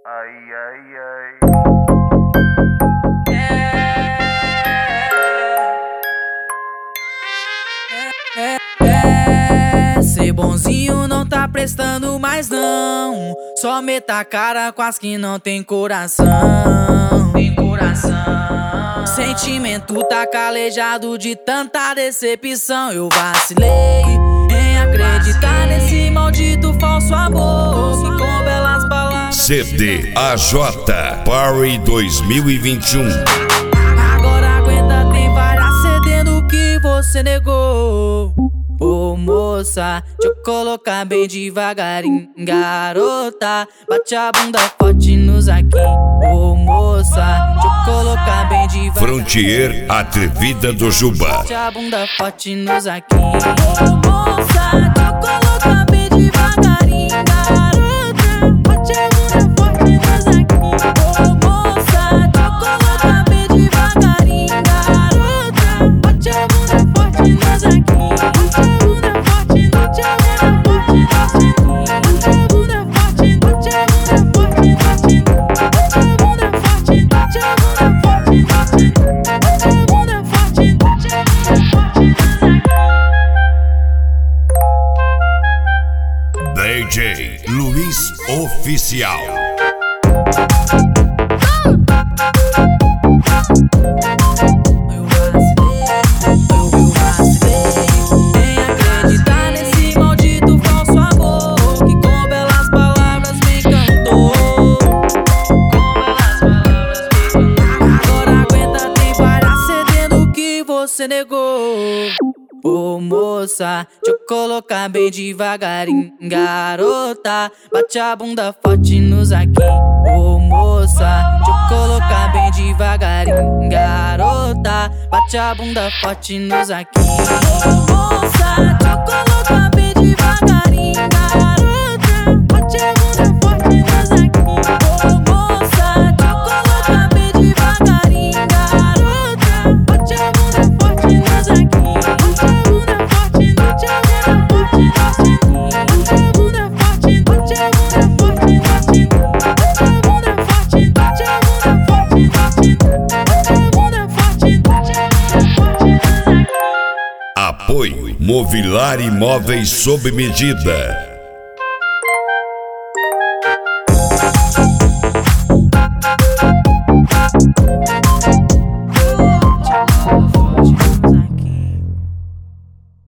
Ai, ai, ai. Ser bonzinho não tá prestando mais não. Só meta a cara com as que não tem coração. Sentimento tá calejado de tanta decepção. Eu vacilei em acreditar nesse maldito falso amor que com belas palavras CD AJ Party 2021. Agora aguenta, tem várias cedendo que você negou. Ô moça, deixa eu colocar bem devagarinho. Garota, bate a bunda forte nos aqui. Ô moça, deixa eu colocar bem devagarinho. Frontier Atrevida do Juba. Bate a bunda forte nos aqui. Ô moça, deixa eu colocar bem devagarinho. Garota, bate a bunda forte nos aqui. Ô moça, deixa eu colocar bem devagarinho. Garota, bate a bunda forte nos aqui. DJ Luiz Oficial. Você negou. Ô moça, deixa eu colocar bem devagarinho. Garota, bate a bunda forte nos aqui. Ô moça, deixa eu colocar bem devagarinho. Garota, bate a bunda forte nos aqui. Ô moça, deixa eu colocar bem devagarinho. Garota, bate a bunda forte nos aqui. Ô moça, deixa eu colocar bem devagarinho. Garota, bate a bunda forte nos aqui. Apoio Mobilar Imóveis sob medida.